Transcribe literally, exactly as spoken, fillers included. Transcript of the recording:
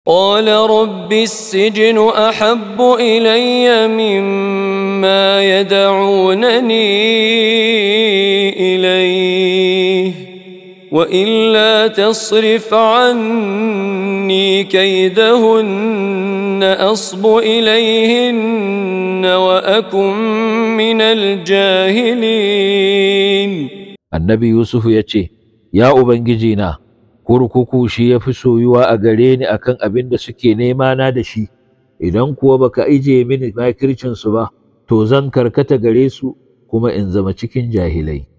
قال رب السجن أحب إلي مما يدعونني إليه وإلا تصرف عني كيدهن أصب إليهن وأكن من الجاهلين. النبي يوسف يتي يا أبنجينا kurkuku shi ya fi soyuwa a gare ni akan abin da suke nema na da shi, idan kuwa baka ije mini makircinsu ba, to zan karkata gare su kuma in zama cikin jahilai.